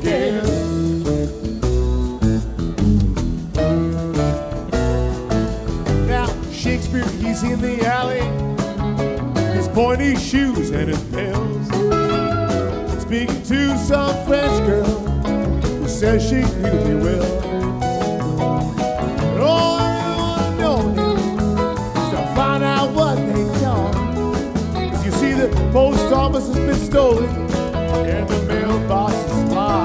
again. Now, Shakespeare, he's in the alley, his pointy shoes and his pills, speaking to some French girl who says she really will. And all I really want to know is to find out what they done. 'Cause you see, the post office has been stolen and the mailbox is locked.